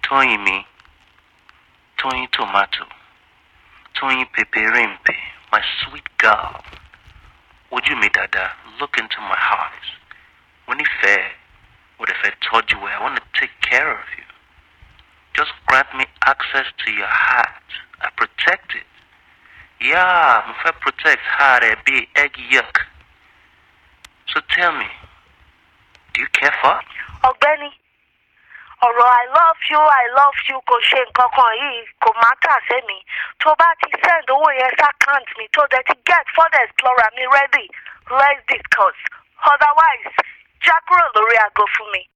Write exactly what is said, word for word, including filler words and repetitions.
Toyin me, Toyin tomato, Toyin peperimpe, my sweet girl. Would you me dada look into my heart? When if fair, what if I told you where I want to take care of you? Just grant me access to your heart. I protect it. Yeah, if I protect heart, I be egg yuck. So tell me, do you care for? Ọ̀gbẹ́ni, ọ̀rọ̀ I love you, I love you kò ṣe nǹkan kan yìí kò matter sí mi. Tó bá ti send owó yẹn sí account mi tó dẹ̀ ti get further explorer mi ready, let's discuss. Otherwise, já kúrò lórí aago fún mi.